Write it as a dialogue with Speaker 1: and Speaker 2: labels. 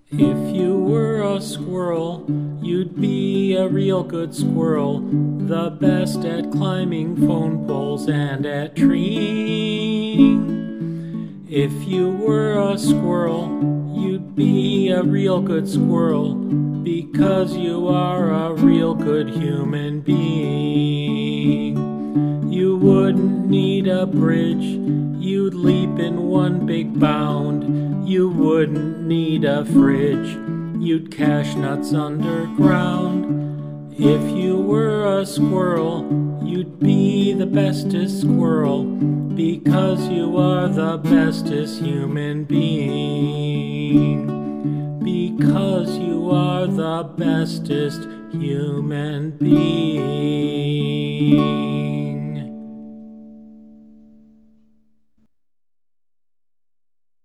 Speaker 1: If you were a squirrel, you'd be a real good squirrel, the best at climbing phone poles and at treeing. If you were a squirrel, you'd be a real good squirrel, because you are a real good human being. You wouldn't need a bridge, you'd leap in one big bound. You wouldn't need a fridge, you'd cache nuts underground. If you were a squirrel, you'd be the bestest squirrel, because you are the bestest human being. Because you are the bestest human being.